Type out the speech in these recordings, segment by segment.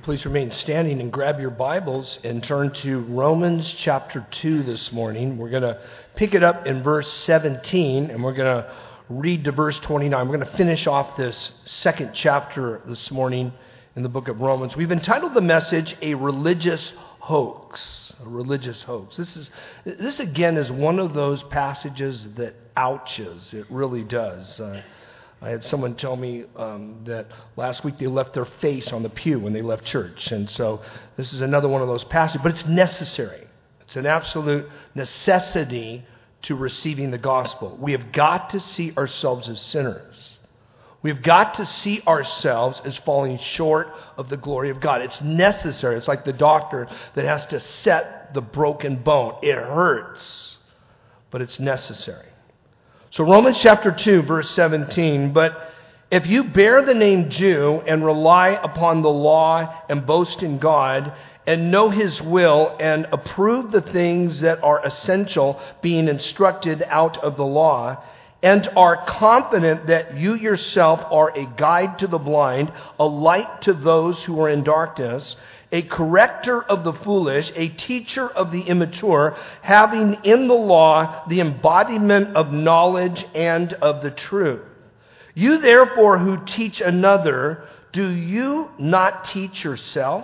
Please remain standing and grab your Bibles and turn to Romans chapter 2 this morning. We're going to pick it up in verse 17 and we're going to read to verse 29. We're going to finish off this second chapter this morning in the book of Romans. We've entitled the message, A Religious Hoax. A religious hoax. This again is one of those passages that ouches. It really does. I had someone tell me that last week they left their face on the pew when they left church. And so this is another one of those passages, but it's necessary. It's an absolute necessity to receiving the gospel. We have got to see ourselves as sinners. We've got to see ourselves as falling short of the glory of God. It's necessary. It's like the doctor that has to set the broken bone. It hurts, but it's necessary. So Romans chapter 2, verse 17, but if you bear the name Jew and rely upon the law and boast in God and know His will and approve the things that are essential, being instructed out of the law, and are confident that you yourself are a guide to the blind, a light to those who are in darkness, a corrector of the foolish, a teacher of the immature, having in the law the embodiment of knowledge and of the truth. You therefore who teach another, do you not teach yourself?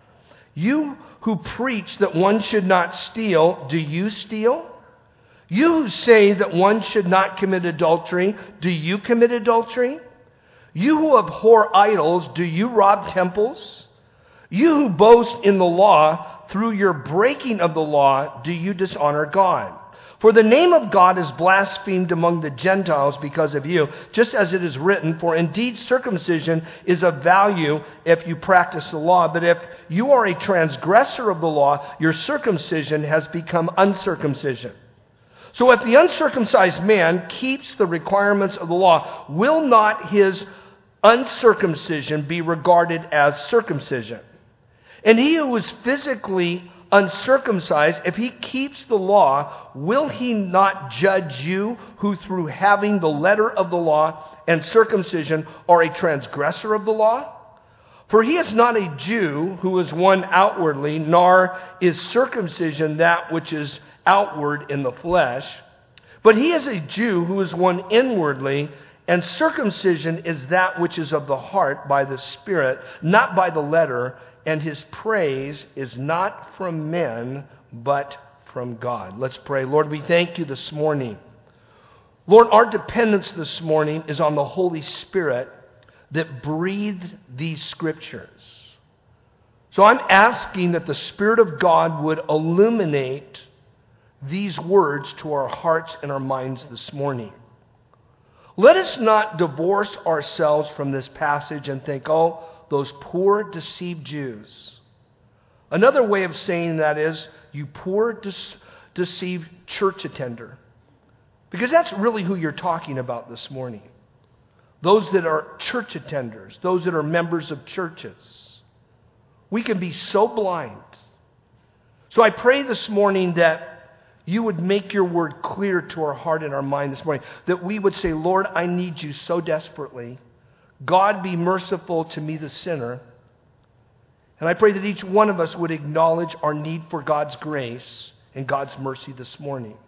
You who preach that one should not steal, do you steal? You who say that one should not commit adultery, do you commit adultery? You who abhor idols, do you rob temples? You who boast in the law, through your breaking of the law, do you dishonor God? For the name of God is blasphemed among the Gentiles because of you, just as it is written, for indeed circumcision is of value if you practice the law, but if you are a transgressor of the law, your circumcision has become uncircumcision. So if the uncircumcised man keeps the requirements of the law, will not his uncircumcision be regarded as circumcision? And he who is physically uncircumcised, if he keeps the law, will he not judge you who through having the letter of the law and circumcision are a transgressor of the law? For he is not a Jew who is one outwardly, nor is circumcision that which is outward in the flesh, but he is a Jew who is one inwardly, and circumcision is that which is of the heart by the Spirit, not by the letter, and his praise is not from men, but from God. Let's pray. Lord, we thank you this morning. Lord, our dependence this morning is on the Holy Spirit that breathed these scriptures. So I'm asking that the Spirit of God would illuminate these words to our hearts and our minds this morning. Let us not divorce ourselves from this passage and think, oh, those poor deceived Jews. Another way of saying that is, you poor deceived church attender. Because that's really who you're talking about this morning. Those that are church attenders, those that are members of churches. We can be so blind. So I pray this morning that you would make your word clear to our heart and our mind this morning. That we would say, Lord, I need you so desperately. God, be merciful to me, the sinner. And I pray that each one of us would acknowledge our need for God's grace and God's mercy this morning.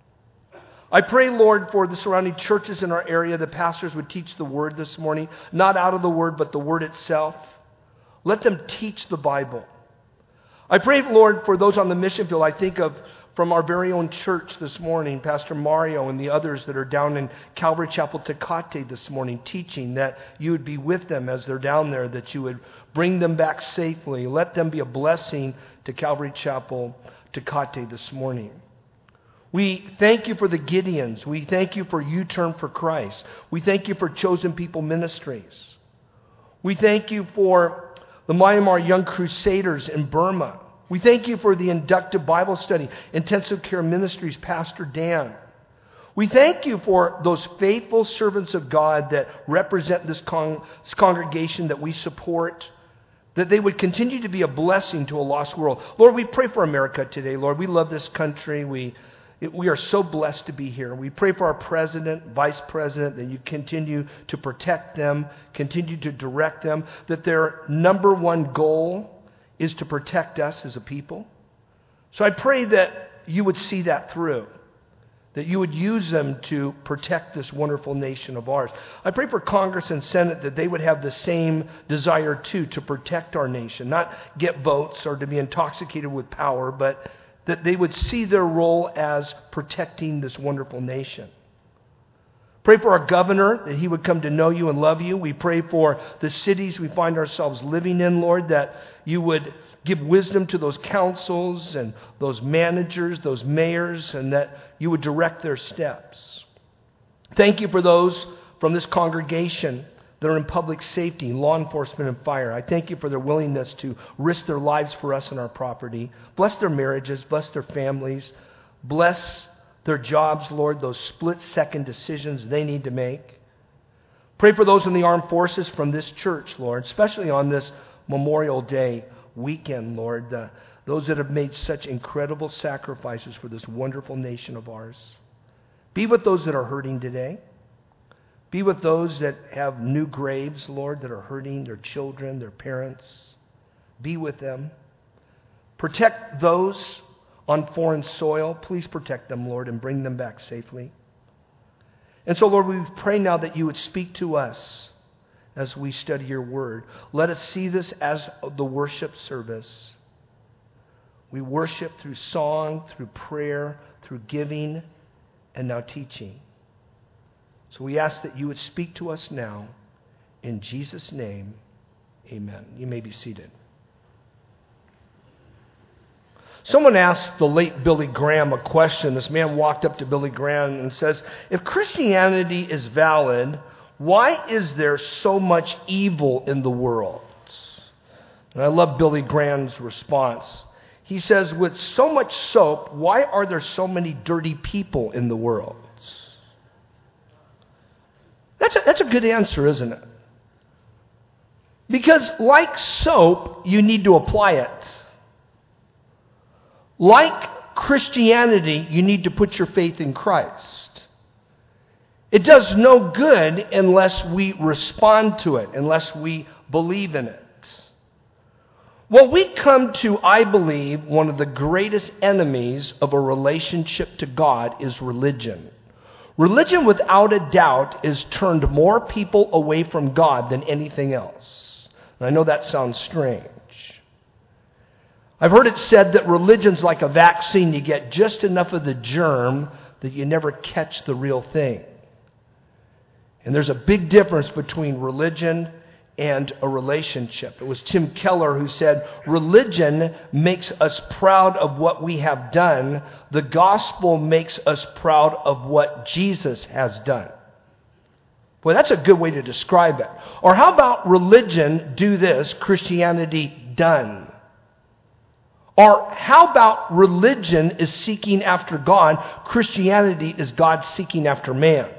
I pray, Lord, for the surrounding churches in our area, the pastors would teach the word this morning. Not out of the word, but the word itself. Let them teach the Bible. I pray, Lord, for those on the mission field. I think of from our very own church this morning, Pastor Mario and the others that are down in Calvary Chapel Tecate this morning, teaching that you would be with them as they're down there, that you would bring them back safely. Let them be a blessing to Calvary Chapel Tecate this morning. We thank you for the Gideons. We thank you for U-Turn for Christ. We thank you for Chosen People Ministries. We thank you for the Myanmar Young Crusaders in Burma. We thank you for the Inductive Bible Study, Intensive Care Ministries, Pastor Dan. We thank you for those faithful servants of God that represent this congregation that we support, that they would continue to be a blessing to a lost world. Lord, we pray for America today, Lord. We love this country. We We are so blessed to be here. We pray for our president, vice president, that you continue to protect them, continue to direct them, that their number one goal is to protect us as a people. So I pray that you would see that through, that you would use them to protect this wonderful nation of ours. I pray for Congress and Senate that they would have the same desire too, to protect our nation, not get votes or to be intoxicated with power, but that they would see their role as protecting this wonderful nation. Pray for our governor, that he would come to know you and love you. We pray for the cities we find ourselves living in, Lord, that you would give wisdom to those councils and those managers, those mayors, and that you would direct their steps. Thank you for those from this congregation that are in public safety, law enforcement, and fire. I thank you for their willingness to risk their lives for us and our property. Bless their marriages, bless their families, bless their jobs, Lord, those split-second decisions they need to make. Pray for those in the armed forces from this church, Lord, especially on this Memorial Day weekend, Lord, those that have made such incredible sacrifices for this wonderful nation of ours. Be with those that are hurting today. Be with those that have new graves, Lord, that are hurting, their children, their parents. Be with them. Protect those on foreign soil. Please protect them, Lord, and bring them back safely. And so, Lord, we pray now that you would speak to us as we study your word. Let us see this as the worship service. We worship through song, through prayer, through giving, and now teaching. So we ask that you would speak to us now. In Jesus' name, amen. You may be seated. Someone asked the late Billy Graham a question. This man walked up to Billy Graham and says, if Christianity is valid, why is there so much evil in the world? And I love Billy Graham's response. He says, with so much soap, why are there so many dirty people in the world? That's a good answer, isn't it? Because like soap, you need to apply it. Like Christianity, you need to put your faith in Christ. It does no good unless we respond to it, unless we believe in it. Well, we come to, I believe, one of the greatest enemies of a relationship to God is religion. Religion, without a doubt, has turned more people away from God than anything else. And I know that sounds strange. I've heard it said that religion's like a vaccine. You get just enough of the germ that you never catch the real thing. And there's a big difference between religion and a relationship. It was Tim Keller who said, religion makes us proud of what we have done. The gospel makes us proud of what Jesus has done. Boy, that's a good way to describe it. Or how about religion, do this, Christianity done? Or how about religion is seeking after God, Christianity is God seeking after man?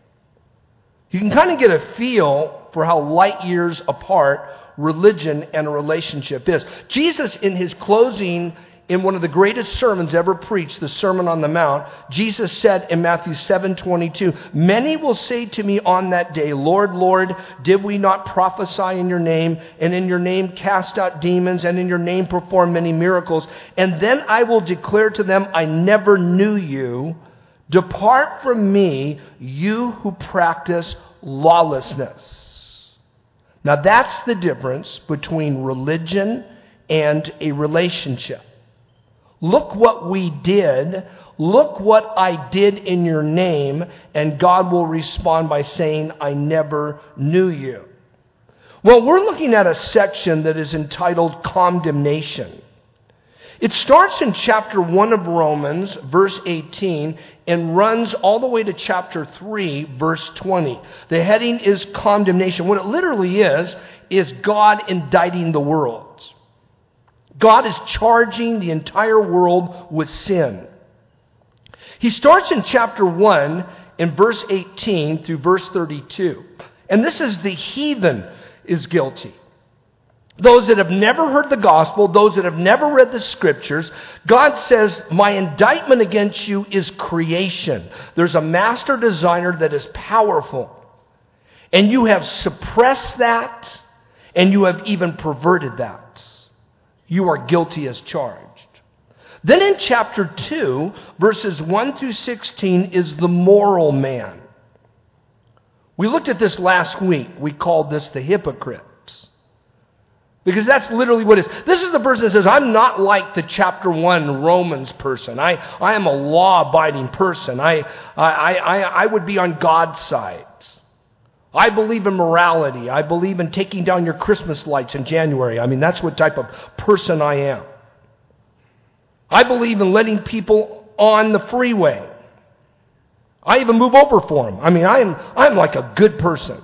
You can kind of get a feel for how light years apart religion and a relationship is. Jesus, in his closing, in one of the greatest sermons ever preached, the Sermon on the Mount, Jesus said in Matthew 7:22, many will say to me on that day, Lord, Lord, did we not prophesy in your name, and in your name cast out demons, and in your name perform many miracles? And then I will declare to them, I never knew you. Depart from me, you who practice lawlessness. Now that's the difference between religion and a relationship. Look what we did. Look what I did in your name. And God will respond by saying, I never knew you. Well, we're looking at a section that is entitled Condemnation. It starts in chapter 1 of Romans, verse 18, and runs all the way to chapter 3, verse 20. The heading is condemnation. What it literally is God indicting the world. God is charging the entire world with sin. He starts in chapter 1 in verse 18 through verse 32. And this is the heathen is guilty. those that have never heard the gospel, those that have never read the scriptures, God says, my indictment against you is creation. There's a master designer that is powerful. And you have suppressed that, and you have even perverted that. You are guilty as charged. Then in chapter 2, verses 1 through 16 is the moral man. We looked at this last week. We called this the hypocrites. Because that's literally what it is. This is the person that says, I'm not like the chapter 1 Romans person. I am a law-abiding person. I would be on God's side. I believe in morality. I believe in taking down your Christmas lights in January. I mean, that's what type of person I am. I believe in letting people on the freeway. I even move over for them. I mean, I'm like a good person.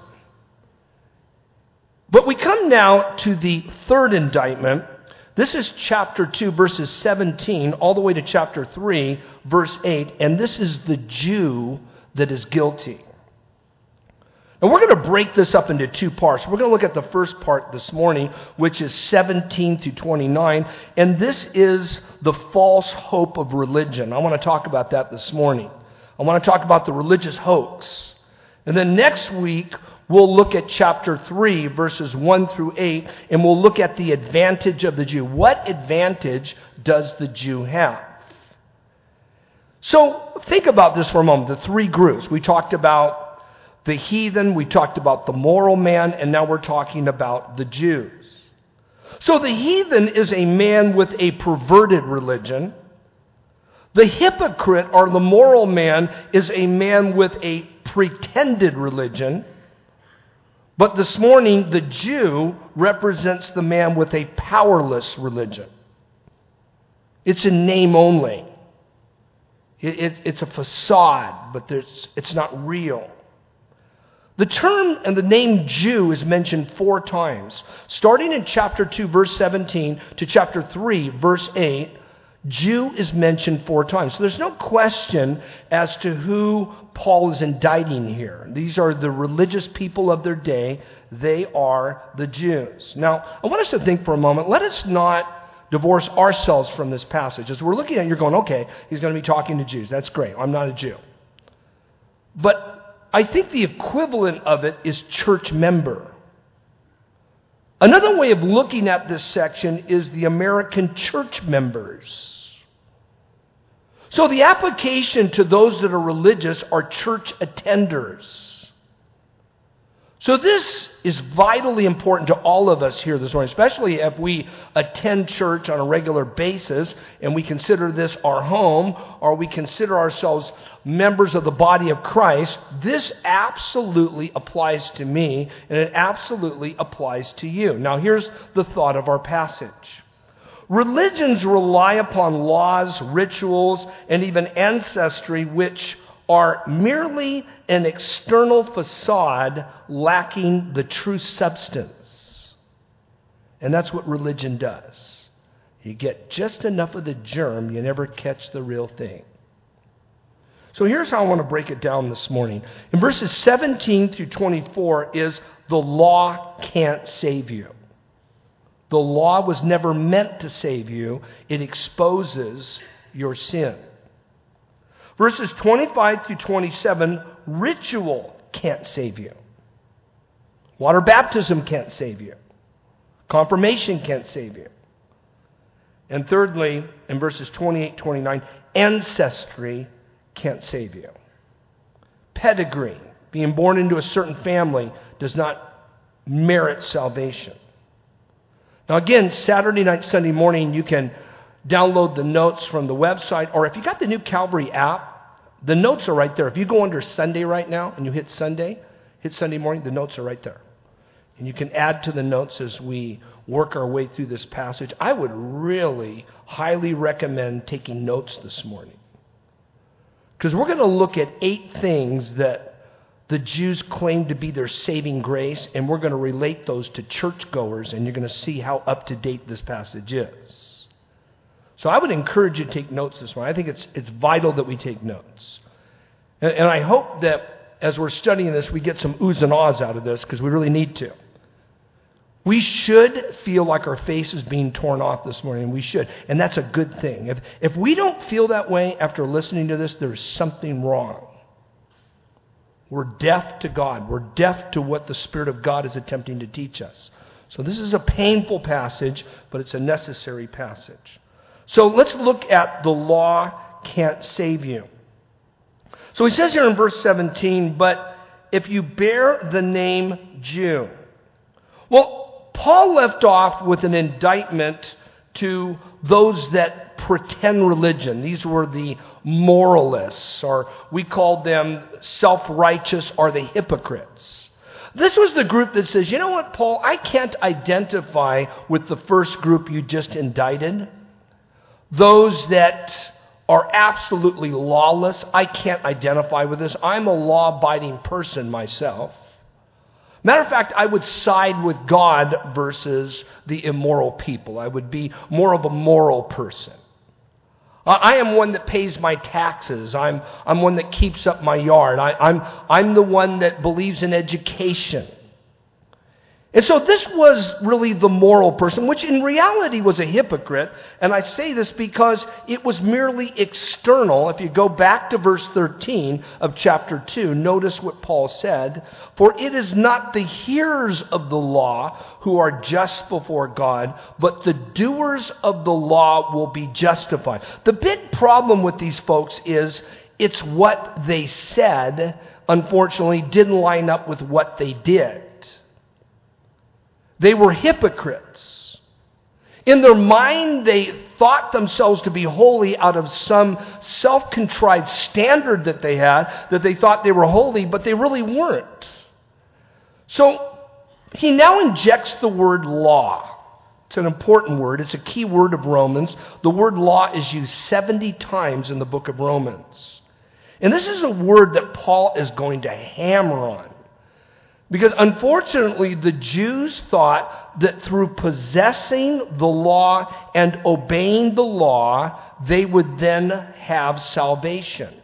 But we come now to the third indictment. This is chapter 2, verses 17, all the way to chapter 3, verse 8. And this is the Jew that is guilty. And we're going to break this up into two parts. We're going to look at the first part this morning, which is 17 through 29. And this is the false hope of religion. I want to talk about that this morning. I want to talk about the religious hoax. And then next week, we'll look at chapter 3, verses 1 through 8, and we'll look at the advantage of the Jew. What advantage does the Jew have? So think about this for a moment. The three groups. We talked about the heathen, we talked about the moral man, and now we're talking about the Jews. So the heathen is a man with a perverted religion. The hypocrite, or the moral man, is a man with a pretended religion. But this morning, the Jew represents the man with a powerless religion. It's a name only. It's a facade, but it's not real. The term and the name Jew is mentioned 4 times. Starting in chapter 2, verse 17, to chapter 3, verse 8, Jew is mentioned 4 times. So there's no question as to who Paul is indicting here. These are the religious people of their day. They are the Jews. Now, I want us to think for a moment. Let us not divorce ourselves from this passage. As we're looking at it, you're going, okay, he's going to be talking to Jews. That's great. I'm not a Jew. But I think the equivalent of it is church member. Another way of looking at this section is the American church members. So the application to those that are religious are church attenders. So this is vitally important to all of us here this morning, especially if we attend church on a regular basis and we consider this our home, or we consider ourselves members of the body of Christ. This absolutely applies to me, and it absolutely applies to you. Now here's the thought of our passage. Religions rely upon laws, rituals, and even ancestry which are merely an external facade lacking the true substance. And that's what religion does. You get just enough of the germ, you never catch the real thing. So here's how I want to break it down this morning. In verses 17 through 24 is the law can't save you. The law was never meant to save you. It exposes your sin. Verses 25 through 27, ritual can't save you. Water baptism can't save you. Confirmation can't save you. And thirdly, in verses 28, 29, ancestry can't save you. Pedigree, being born into a certain family, does not merit salvation. Now again, Saturday night, Sunday morning, you can download the notes from the website, or if you got the new Calvary app, the notes are right there. If you go under Sunday right now and you hit Sunday morning, the notes are right there. And you can add to the notes as we work our way through this passage. I would really highly recommend taking notes this morning, because we're going to look at 8 things that the Jews claim to be their saving grace, and we're going to relate those to churchgoers, and you're going to see how up to date this passage is. So I would encourage you to take notes this morning. I think it's vital that we take notes. And I hope that as we're studying this, we get some oohs and ahs out of this, because we really need to. We should feel like our face is being torn off this morning. We should. And that's a good thing. If we don't feel that way after listening to this, there's something wrong. We're deaf to God. We're deaf to what the Spirit of God is attempting to teach us. So this is a painful passage, but it's a necessary passage. So let's look at the law can't save you. So he says here in verse 17, but if you bear the name Jew. Well, Paul left off with an indictment to those that pretend religion. These were the moralists, or we called them self-righteous, or the hypocrites. This was the group that says, you know what, Paul, I can't identify with the first group you just indicted. Those that are absolutely lawless, I can't identify with this. I'm a law-abiding person myself. Matter of fact, I would side with God versus the immoral people. I would be more of a moral person. I am one that pays my taxes. I'm one that keeps up my yard. I'm the one that believes in education. And so this was really the moral person, which in reality was a hypocrite. And I say this because it was merely external. If you go back to verse 13 of chapter 2, notice what Paul said. For it is not the hearers of the law who are just before God, but the doers of the law will be justified. The big problem with these folks is it's what they said, unfortunately, didn't line up with what they did. They were hypocrites. In their mind, they thought themselves to be holy out of some self-contrived standard that they had, that they thought they were holy, but they really weren't. So he now injects the word law. It's an important word. It's a key word of Romans. The word law is used 70 times in the book of Romans. And this is a word that Paul is going to hammer on. Because unfortunately, the Jews thought that through possessing the law and obeying the law, they would then have salvation.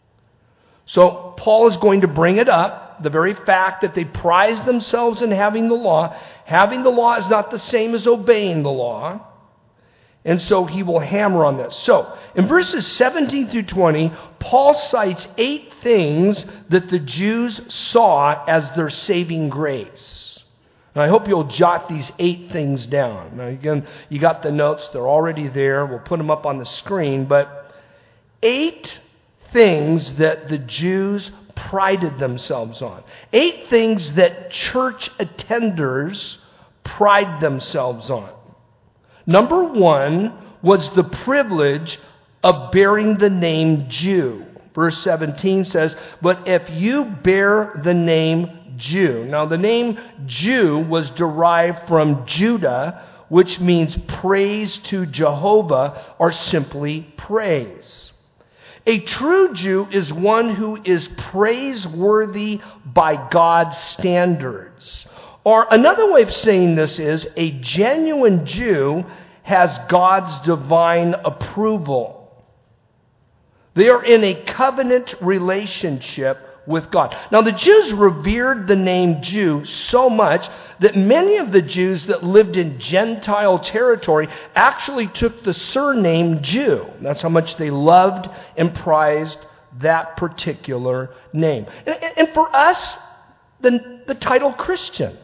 So Paul is going to bring it up, the very fact that they prize themselves in having the law. Having the law is not the same as obeying the law. And so he will hammer on this. So, in verses 17 through 20, Paul cites 8 things that the Jews saw as their saving grace. And I hope you'll jot these 8 things down. Now, again, you got the notes. They're already there. We'll put them up on the screen. But 8 things that the Jews prided themselves on. 8 things that church attenders pride themselves on. Number 1 was the privilege of bearing the name Jew. Verse 17 says, but if you bear the name Jew. Now the name Jew was derived from Judah, which means praise to Jehovah, or simply praise. A true Jew is one who is praiseworthy by God's standards. Or another way of saying this is, a genuine Jew has God's divine approval. They are in a covenant relationship with God. Now, the Jews revered the name Jew so much that many of the Jews that lived in Gentile territory actually took the surname Jew. That's how much they loved and prized that particular name. And for us, the title Christian.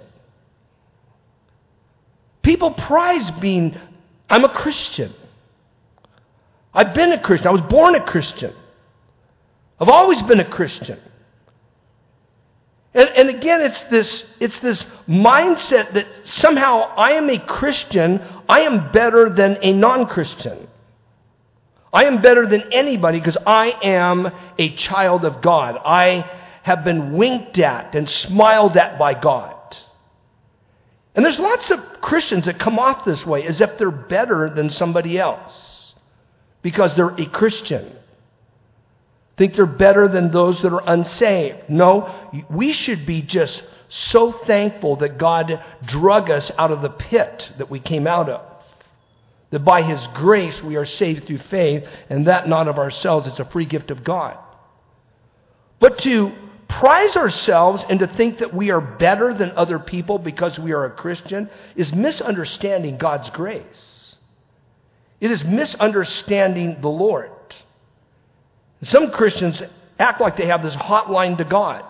People prize being, I'm a Christian. I've been a Christian. I was born a Christian. I've always been a Christian. And again, it's this mindset that somehow I am a Christian, I am better than a non-Christian. I am better than anybody because I am a child of God. I have been winked at and smiled at by God. And there's lots of Christians that come off this way as if they're better than somebody else because they're a Christian. Think they're better than those that are unsaved. No, we should be just so thankful that God drug us out of the pit that we came out of. That by His grace we are saved through faith, and that not of ourselves. It's a free gift of God. But to prize ourselves and to think that we are better than other people because we are a Christian is misunderstanding God's grace. It is misunderstanding the Lord. Some Christians act like they have this hotline to God.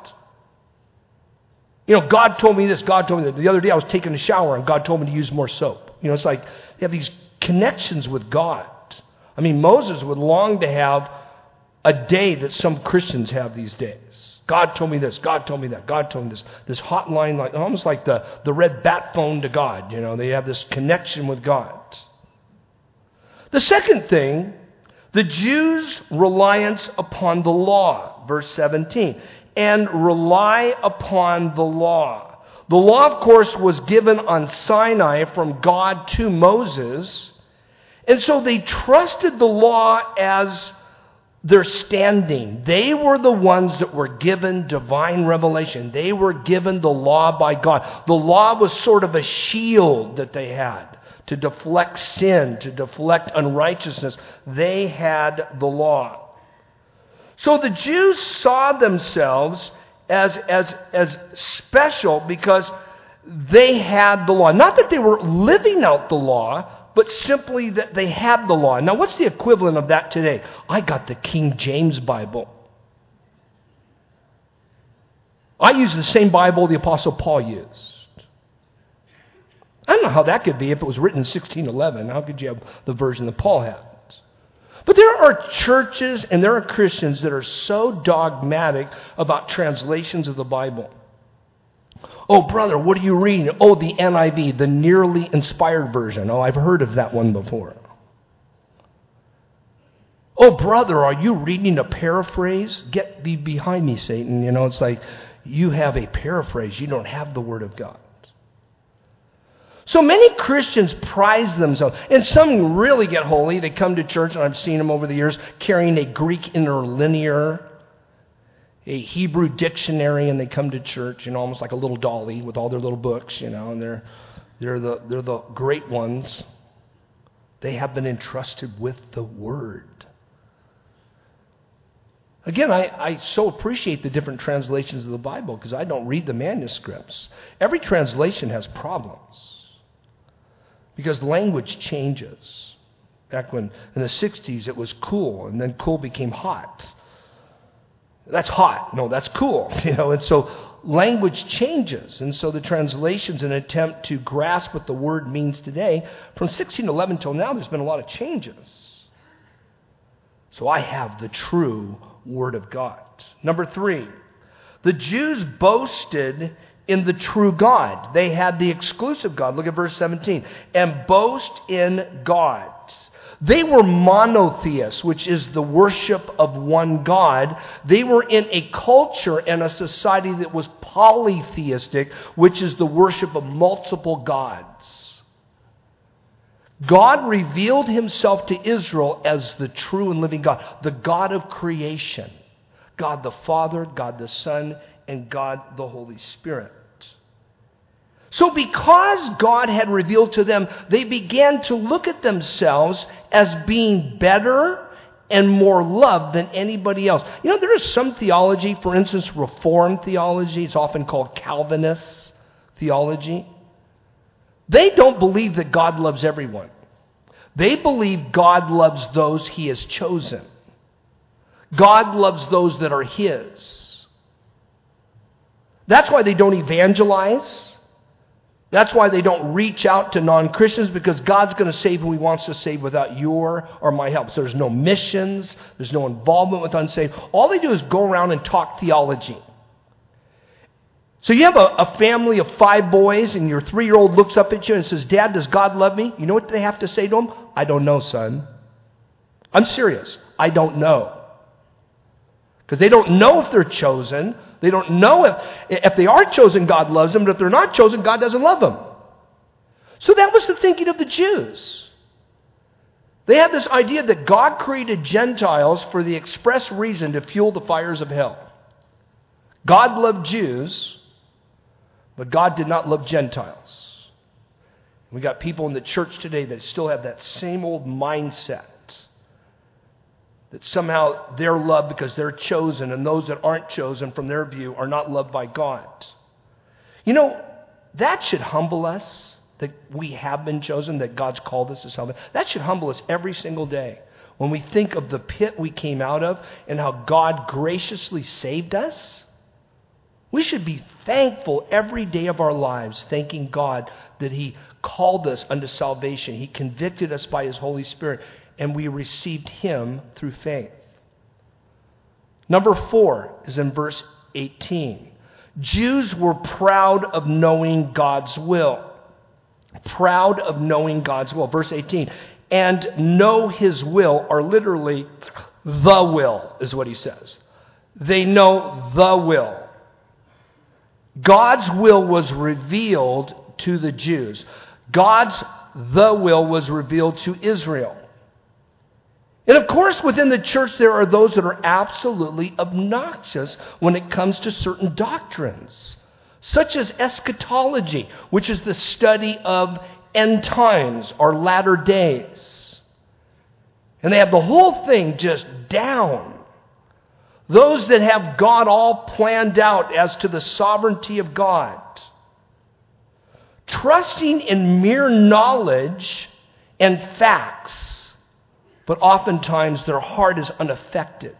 God told me this, God told me that. The other day I was taking a shower and God told me to use more soap. It's like they have these connections with God. I mean, Moses would long to have a day that some Christians have these days. God told me this, God told me that, God told me this. This hotline, like almost like the red bat phone to God. They have this connection with God. The second thing, the Jews' reliance upon the law, verse 17, and rely upon the law. The law, of course, was given on Sinai from God to Moses, and so they trusted the law as their standing. They were the ones that were given divine revelation. They were given the law by God. The law was sort of a shield that they had to deflect sin, to deflect unrighteousness. They had the law. So the Jews saw themselves as special because they had the law. Not that they were living out the law, but simply that they had the law. Now, what's the equivalent of that today? I got the King James Bible. I use the same Bible the Apostle Paul used. I don't know how that could be if it was written in 1611. How could you have the version that Paul had? But there are churches and there are Christians that are so dogmatic about translations of the Bible. Oh, brother, what are you reading? Oh, the NIV, the nearly inspired version. Oh, I've heard of that one before. Oh, brother, are you reading a paraphrase? Get thee behind me, Satan. It's like you have a paraphrase. You don't have the Word of God. So many Christians prize themselves, and some really get holy. They come to church, and I've seen them over the years, carrying a Greek interlinear, a Hebrew dictionary, and they come to church, almost like a little dolly with all their little books, and they're the great ones. They have been entrusted with the Word. Again, I so appreciate the different translations of the Bible because I don't read the manuscripts. Every translation has problems. Because language changes. Back when in the 60s it was cool, and then cool became hot. That's hot. No, that's cool. And so language changes. And so the translation's an attempt to grasp what the word means today. From 1611 till now, there's been a lot of changes. So I have the true Word of God. Number 3, the Jews boasted in the true God. They had the exclusive God. Look at verse 17. And boast in God. They were monotheists, which is the worship of one God. They were in a culture and a society that was polytheistic, which is the worship of multiple gods. God revealed himself to Israel as the true and living God, the God of creation. God the Father, God the Son, and God the Holy Spirit. So because God had revealed to them, they began to look at themselves as being better and more loved than anybody else. There is some theology, for instance, Reformed theology. It's often called Calvinist theology. They don't believe that God loves everyone. They believe God loves those he has chosen. God loves those that are his. That's why they don't evangelize. That's why they don't reach out to non-Christians, because God's going to save who he wants to save without your or my help. So there's no missions. There's no involvement with unsaved. All they do is go around and talk theology. So you have a family of 5 boys, and your 3-year-old looks up at you and says, Dad, does God love me? You know what they have to say to him? I don't know, son. I'm serious. I don't know. Because they don't know if they're chosen. They don't know if they are chosen, God loves them. But if they're not chosen, God doesn't love them. So that was the thinking of the Jews. They had this idea that God created Gentiles for the express reason to fuel the fires of hell. God loved Jews, but God did not love Gentiles. We got people in the church today that still have that same old mindset. That somehow they're loved because they're chosen, and those that aren't chosen from their view are not loved by God. You know, that should humble us, that we have been chosen, that God's called us to salvation. That should humble us every single day. When we think of the pit we came out of and how God graciously saved us, we should be thankful every day of our lives, thanking God that He called us unto salvation. He convicted us by His Holy Spirit, and we received Him through faith. Number 4 is in verse 18. Jews were proud of knowing God's will. Proud of knowing God's will. Verse 18. And know His will, or literally, the will, is what he says. They know the will. God's will was revealed to the Jews. God's the will was revealed to Israel. And of course, within the church, there are those that are absolutely obnoxious when it comes to certain doctrines, such as eschatology, which is the study of end times or latter days. And they have the whole thing just down. Those that have God all planned out as to the sovereignty of God, trusting in mere knowledge and facts, but oftentimes their heart is unaffected.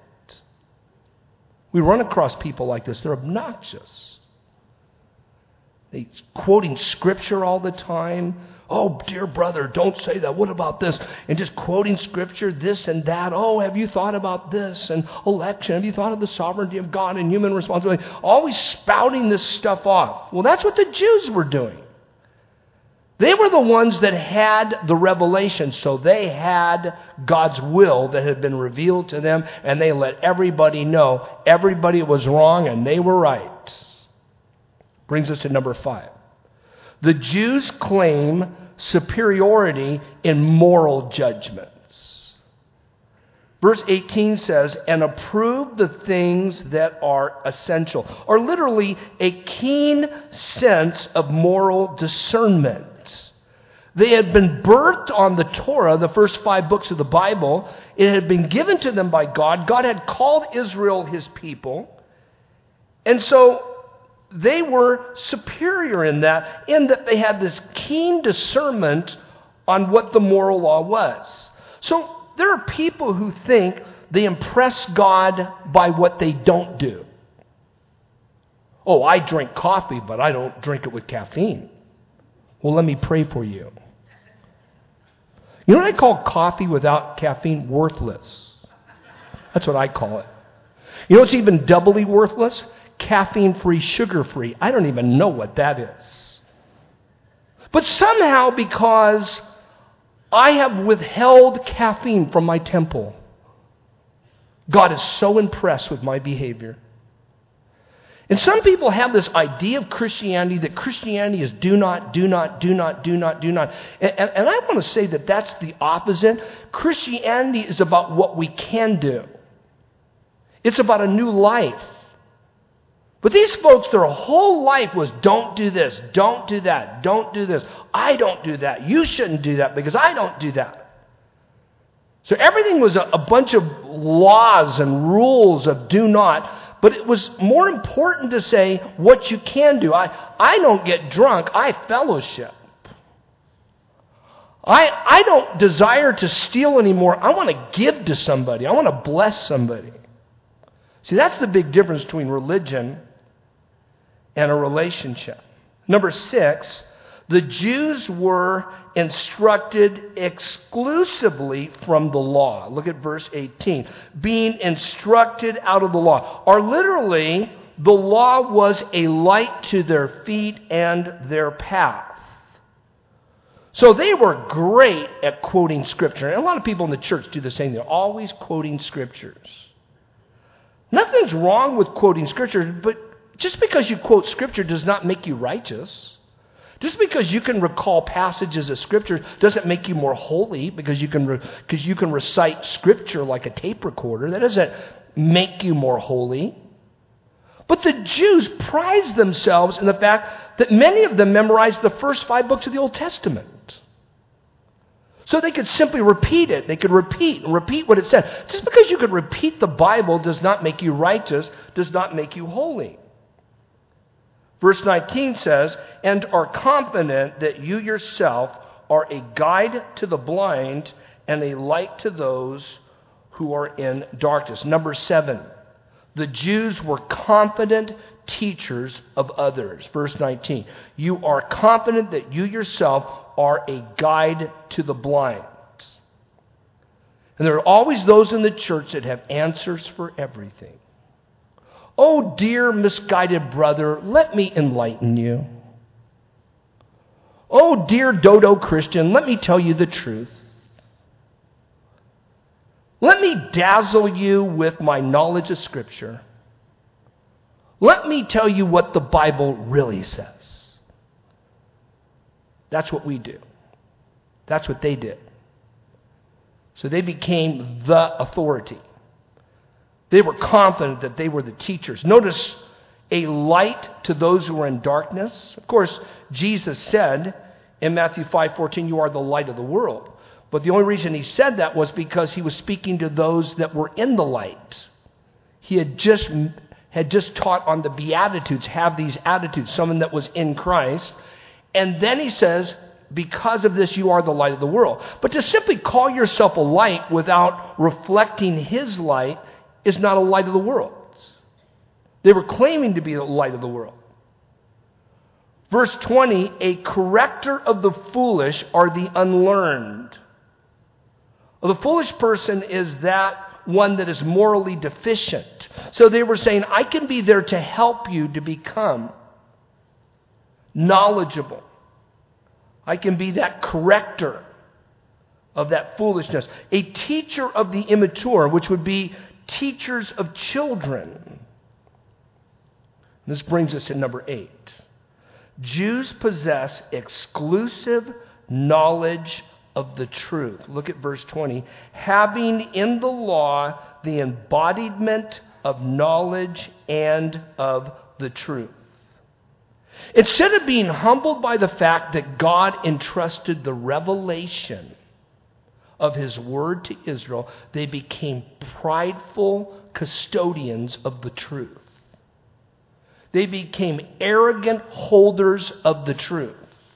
We run across people like this. They're obnoxious. They're quoting Scripture all the time. Oh, dear brother, don't say that. What about this? And just quoting Scripture, this and that. Oh, have you thought about this? And election. Have you thought of the sovereignty of God and human responsibility? Always spouting this stuff off. Well, that's what the Jews were doing. They were the ones that had the revelation, so they had God's will that had been revealed to them, and they let everybody know everybody was wrong and they were right. Brings us to number 5. The Jews claim superiority in moral judgments. Verse 18 says, and approve the things that are essential, or literally a keen sense of moral discernment. They had been birthed on the Torah, the first 5 books of the Bible. It had been given to them by God. God had called Israel His people. And so they were superior in that they had this keen discernment on what the moral law was. So there are people who think they impress God by what they don't do. Oh, I drink coffee, but I don't drink it with caffeine. Well, let me pray for you. You know what I call coffee without caffeine? Worthless. That's what I call it. You know what's even doubly worthless? Caffeine-free, sugar-free. I don't even know what that is. But somehow, because I have withheld caffeine from my temple, God is so impressed with my behavior. And some people have this idea of Christianity, that Christianity is do not. And I want to say that that's the opposite. Christianity is about what we can do. It's about a new life. But these folks, their whole life was don't do this, don't do that, don't do this. I don't do that. You shouldn't do that because I don't do that. So everything was a bunch of laws and rules of do not. But it was more important to say what you can do. I don't get drunk. I fellowship. I don't desire to steal anymore. I want to give to somebody. I want to bless somebody. See, that's the big difference between religion and a relationship. Number 6, the Jews were instructed exclusively from the law. Look at verse 18. Being instructed out of the law. Or literally, the law was a light to their feet and their path. So they were great at quoting Scripture. And a lot of people in the church do the same. They're always quoting Scriptures. Nothing's wrong with quoting Scripture, but just because you quote Scripture does not make you righteous. Just because you can recall passages of Scripture doesn't make you more holy because you can recite Scripture like a tape recorder. That doesn't make you more holy. But the Jews prized themselves in the fact that many of them memorized the first 5 books of the Old Testament. So they could simply repeat it. They could repeat and repeat what it said. Just because you could repeat the Bible does not make you righteous, does not make you holy. Verse 19 says, and are confident that you yourself are a guide to the blind and a light to those who are in darkness. Number 7, the Jews were confident teachers of others. Verse 19, you are confident that you yourself are a guide to the blind. And there are always those in the church that have answers for everything. Oh, dear misguided brother, let me enlighten you. Oh, dear dodo Christian, let me tell you the truth. Let me dazzle you with my knowledge of Scripture. Let me tell you what the Bible really says. That's what we do. That's what they did. So they became the authority. They were confident that they were the teachers. Notice, a light to those who are in darkness. Of course, Jesus said in Matthew 5:14, you are the light of the world. But the only reason he said that was because he was speaking to those that were in the light. He had just taught on the Beatitudes, have these attitudes, someone that was in Christ. And then he says, because of this, you are the light of the world. But to simply call yourself a light without reflecting his light is not a light of the world. They were claiming to be the light of the world. Verse 20, a corrector of the foolish are the unlearned. Well, the foolish person is that one that is morally deficient. So they were saying, I can be there to help you to become knowledgeable. I can be that corrector of that foolishness. A teacher of the immature, which would be teachers of children. This brings us to number 8. Jews possess exclusive knowledge of the truth. Look at verse 20. Having in the law the embodiment of knowledge and of the truth. Instead of being humbled by the fact that God entrusted the revelation of his word to Israel, they became prideful custodians of the truth. They became arrogant holders of the truth.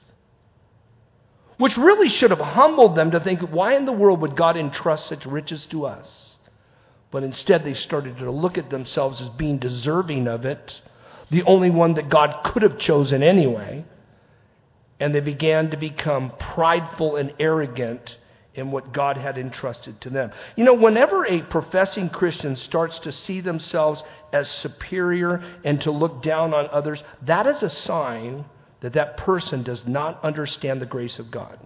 Which really should have humbled them to think, why in the world would God entrust such riches to us? But instead they started to look at themselves as being deserving of it, the only one that God could have chosen anyway. And they began to become prideful and arrogant in what God had entrusted to them. You know, whenever a professing Christian starts to see themselves as superior and to look down on others, that is a sign that that person does not understand the grace of God.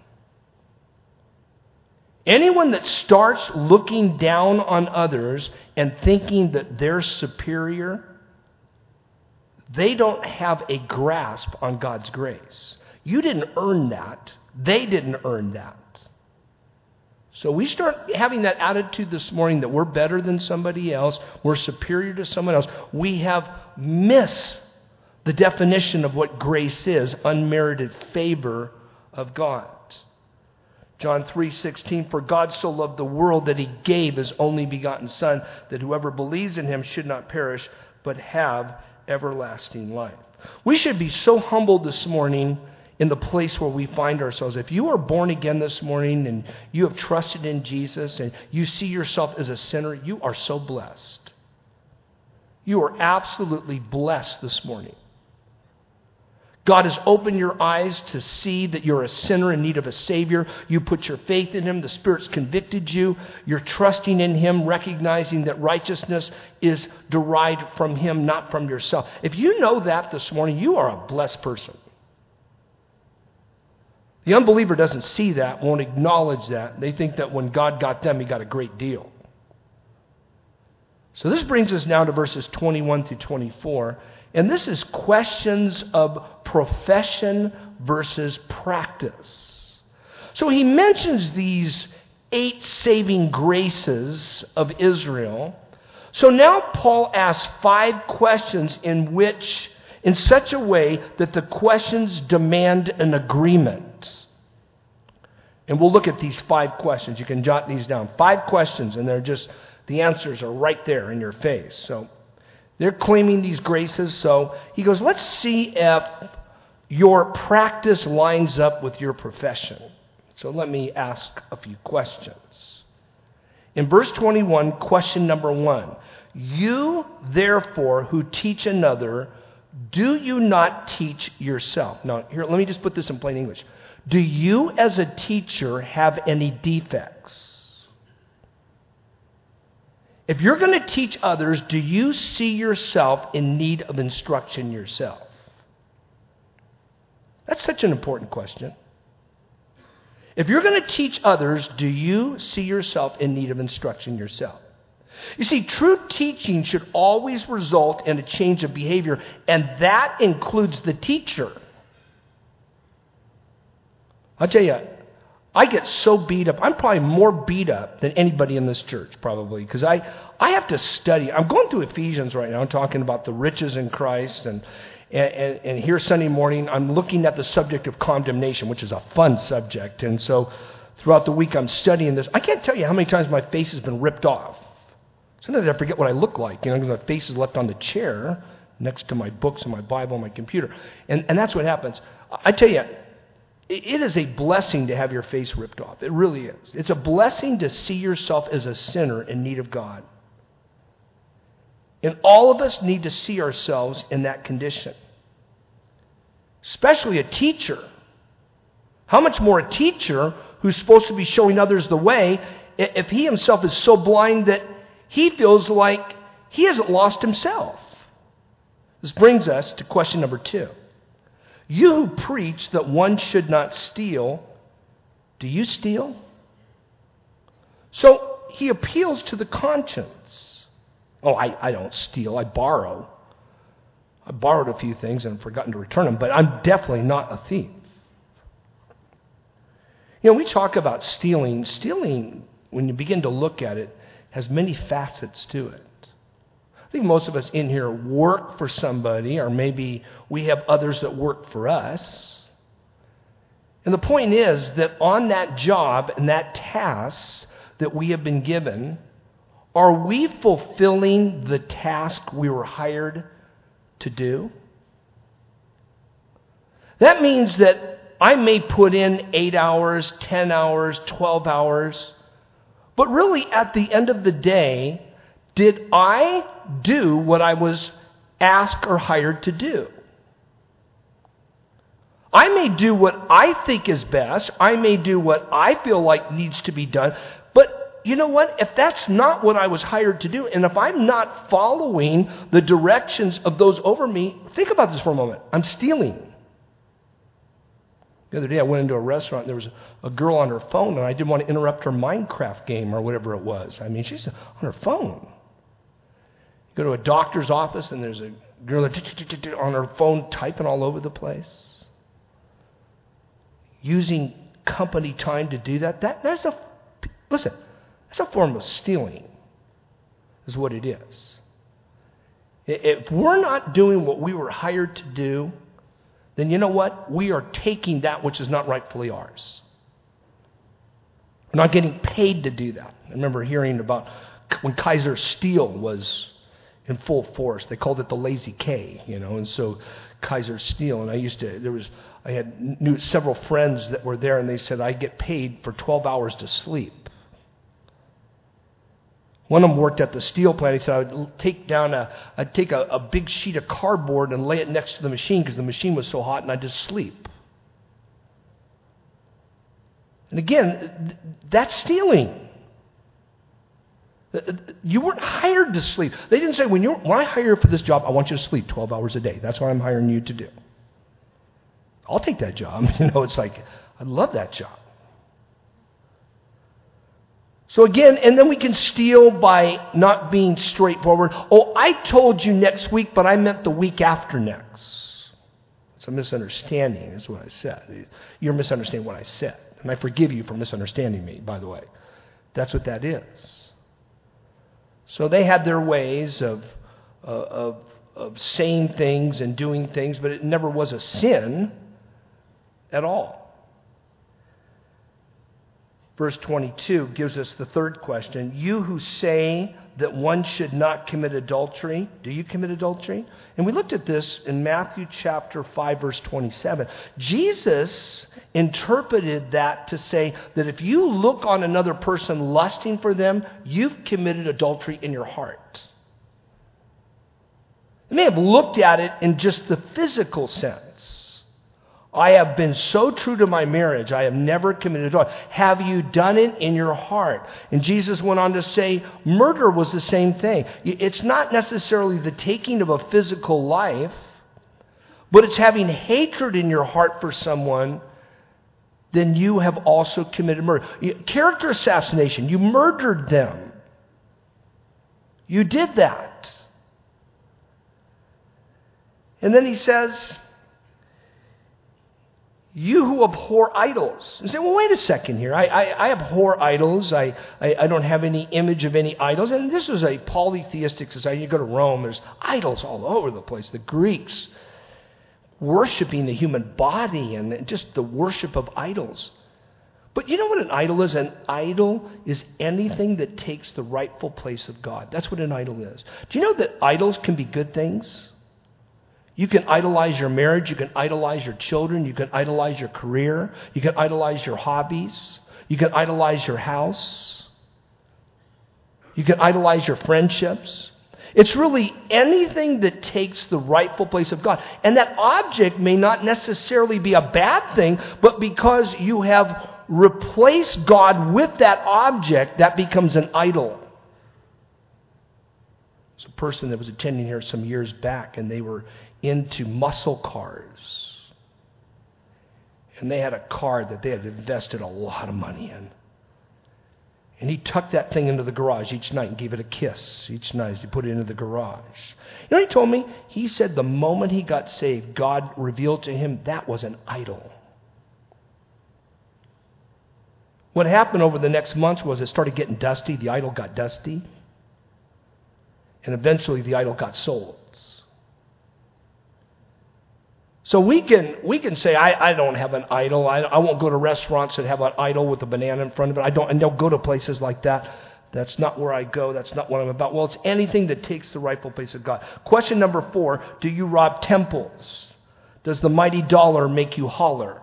Anyone that starts looking down on others and thinking that they're superior, they don't have a grasp on God's grace. You didn't earn that. They didn't earn that. So we start having that attitude this morning that we're better than somebody else, we're superior to someone else. We have missed the definition of what grace is, unmerited favor of God. John 3:16, for God so loved the world that he gave his only begotten Son, that whoever believes in him should not perish, but have everlasting life. We should be so humbled this morning in the place where we find ourselves. If you are born again this morning and you have trusted in Jesus and you see yourself as a sinner, you are so blessed. You are absolutely blessed this morning. God has opened your eyes to see that you're a sinner in need of a Savior. You put your faith in him. The Spirit's convicted you. You're trusting in him, recognizing that righteousness is derived from him, not from yourself. If you know that this morning, you are a blessed person. The unbeliever doesn't see that, won't acknowledge that. They think that when God got them, he got a great deal. So this brings us now to verses 21 through 24. And this is questions of profession versus practice. So he mentions these 8 saving graces of Israel. So now Paul asks 5 questions in such a way that the questions demand an agreement. And we'll look at these 5 questions. You can jot these down. 5 questions, and they're just, the answers are right there in your face. So they're claiming these graces. So he goes, let's see if your practice lines up with your profession. So let me ask a few questions. In verse 21, question number 1. You, therefore, who teach another, do you not teach yourself? Now, here, let me just put this in plain English. Do you, as a teacher, have any defects? If you're going to teach others, do you see yourself in need of instruction yourself? That's such an important question. If you're going to teach others, do you see yourself in need of instruction yourself? You see, true teaching should always result in a change of behavior, and that includes the teacher. I'll tell you, I get so beat up. I'm probably more beat up than anybody in this church, probably, because I have to study. I'm going through Ephesians right now. I'm talking about the riches in Christ, and here Sunday morning, I'm looking at the subject of condemnation, which is a fun subject. And so throughout the week, I'm studying this. I can't tell you how many times my face has been ripped off. Sometimes I forget what I look like, because my face is left on the chair next to my books and my Bible and my computer. And that's what happens. I tell you, it is a blessing to have your face ripped off. It really is. It's a blessing to see yourself as a sinner in need of God. And all of us need to see ourselves in that condition. Especially a teacher. How much more a teacher who's supposed to be showing others the way, if he himself is so blind that he feels like he hasn't lost himself? This brings us to question number 2. You who preach that one should not steal, do you steal? So he appeals to the conscience. Oh, I don't steal, I borrow. I borrowed a few things and forgotten to return them, but I'm definitely not a thief. You know, we talk about stealing. Stealing, when you begin to look at it, has many facets to it. I think most of us in here work for somebody, or maybe we have others that work for us. And the point is that on that job and that task that we have been given, are we fulfilling the task we were hired to do? That means that I may put in 8 hours, 10 hours, 12 hours, but really at the end of the day, did I do what I was asked or hired to do? I may do what I think is best. I may do what I feel like needs to be done. But you know what? If that's not what I was hired to do, and if I'm not following the directions of those over me, think about this for a moment. I'm stealing. The other day I went into a restaurant and there was a girl on her phone, and I didn't want to interrupt her Minecraft game or whatever it was. I mean, she's on her phone. You go to a doctor's office and there's a girl on her phone typing all over the place. Using company time to do that. That's a form of stealing, is what it is. If we're not doing what we were hired to do, then you know what? We are taking that which is not rightfully ours. We're not getting paid to do that. I remember hearing about when Kaiser Steel was in full force. They called it the Lazy K, and so Kaiser Steel. And I knew several friends that were there, and they said, I get paid for 12 hours to sleep. One of them worked at the steel plant. He said, I'd take a big sheet of cardboard and lay it next to the machine because the machine was so hot, and I'd just sleep. And again, that's stealing. You weren't hired to sleep. They didn't say, when I hire you for this job, I want you to sleep 12 hours a day. That's what I'm hiring you to do. I'll take that job. It's like, I love that job. So again, and then we can steal by not being straightforward. Oh, I told you next week, but I meant the week after next. It's a misunderstanding, is what I said. You're misunderstanding what I said. And I forgive you for misunderstanding me, by the way. That's what that is. So they had their ways of saying things and doing things, but it never was a sin at all. Verse 22 gives us the third question. You who say that one should not commit adultery, do you commit adultery? And we looked at this in Matthew chapter 5, verse 27. Jesus interpreted that to say that if you look on another person lusting for them, you've committed adultery in your heart. They may have looked at it in just the physical sense. I have been so true to my marriage, I have never committed adultery. Have you done it in your heart? And Jesus went on to say murder was the same thing. It's not necessarily the taking of a physical life, but it's having hatred in your heart for someone, then you have also committed murder. Character assassination, you murdered them. You did that. And then he says, you who abhor idols. You say, well, wait a second here. I abhor idols. I don't have any image of any idols. And this is a polytheistic society. You go to Rome, there's idols all over the place. The Greeks worshiping the human body and just the worship of idols. But you know what an idol is? An idol is anything that takes the rightful place of God. That's what an idol is. Do you know that idols can be good things? You can idolize your marriage. You can idolize your children. You can idolize your career. You can idolize your hobbies. You can idolize your house. You can idolize your friendships. It's really anything that takes the rightful place of God. And that object may not necessarily be a bad thing, but because you have replaced God with that object, that becomes an idol. There's a person that was attending here some years back, and they were into muscle cars. And they had a car that they had invested a lot of money in. And he tucked that thing into the garage each night and gave it a kiss each night as he put it into the garage. You know what he told me? He said the moment he got saved, God revealed to him that was an idol. What happened over the next months was it started getting dusty. The idol got dusty. And eventually the idol got sold. So we can say, I don't have an idol. I won't go to restaurants that have an idol with a banana in front of it. I don't go to places like that. That's not where I go. That's not what I'm about. Well, it's anything that takes the rightful place of God. Question number 4, do you rob temples? Does the mighty dollar make you holler?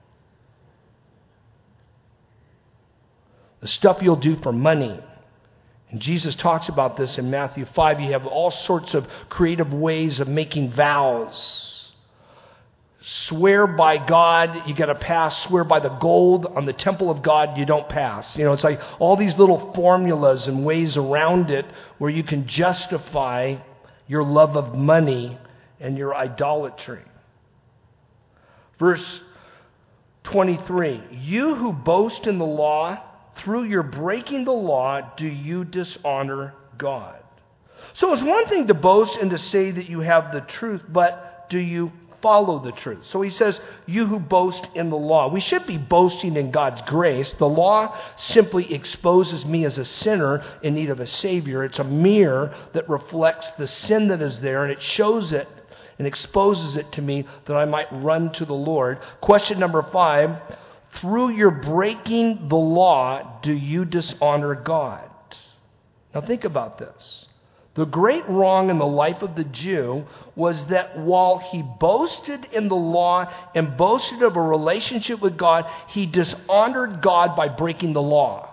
The stuff you'll do for money. And Jesus talks about this in Matthew 5. You have all sorts of creative ways of making vows. Swear by God, you got to pass. Swear by the gold on the temple of God, you don't pass. You know, it's like all these little formulas and ways around it where you can justify your love of money and your idolatry. Verse 23, you who boast in the law, through your breaking the law, do you dishonor God? So it's one thing to boast and to say that you have the truth, but do you follow the truth? So he says, you who boast in the law. We should be boasting in God's grace. The law simply exposes me as a sinner in need of a Savior. It's a mirror that reflects the sin that is there, and it shows it and exposes it to me that I might run to the Lord. Question number 5, through your breaking the law, do you dishonor God? Now think about this. The great wrong in the life of the Jew was that while he boasted in the law and boasted of a relationship with God, he dishonored God by breaking the law.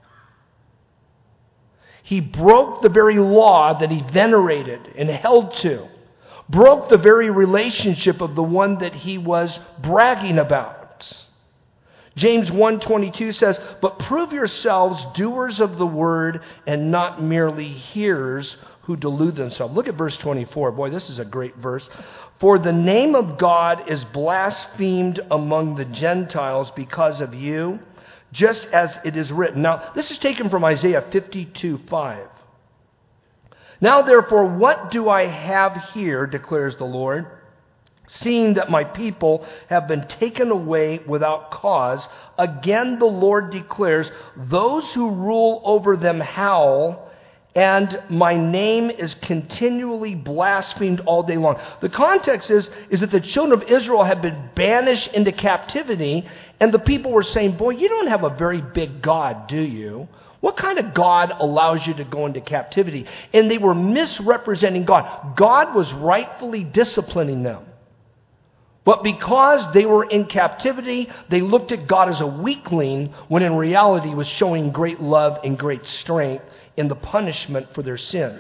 He broke the very law that he venerated and held to, broke the very relationship of the one that he was bragging about. James 1:22 says, but prove yourselves doers of the word and not merely hearers who delude themselves. Look at verse 24. Boy, this is a great verse. For the name of God is blasphemed among the Gentiles because of you, just as it is written. Now, this is taken from Isaiah 52:5. Now, therefore, what do I have here, declares the Lord? Seeing that my people have been taken away without cause, again the Lord declares, those who rule over them howl, and my name is continually blasphemed all day long. The context is that the children of Israel had been banished into captivity, and the people were saying, boy, you don't have a very big God, do you? What kind of God allows you to go into captivity? And they were misrepresenting God. God was rightfully disciplining them. But because they were in captivity, they looked at God as a weakling, when in reality he was showing great love and great strength in the punishment for their sins.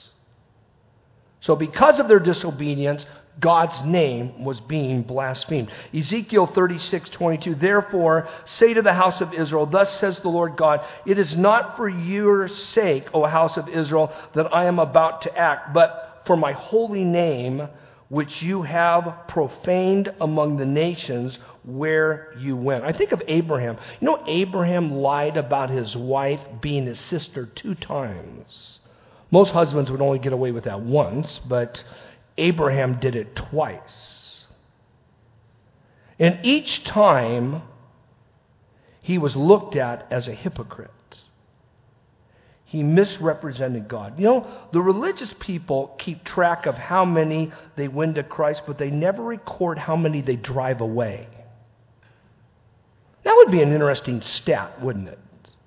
So because of their disobedience, God's name was being blasphemed. Ezekiel 36:22, therefore say to the house of Israel, thus says the Lord God, it is not for your sake, O house of Israel, that I am about to act, but for my holy name, which you have profaned among the nations where you went. I think of Abraham. You know, Abraham lied about his wife being his sister 2 times. Most husbands would only get away with that once, but Abraham did it twice. And each time, he was looked at as a hypocrite. He misrepresented God. You know, the religious people keep track of how many they win to Christ, but they never record how many they drive away. That would be an interesting stat, wouldn't it?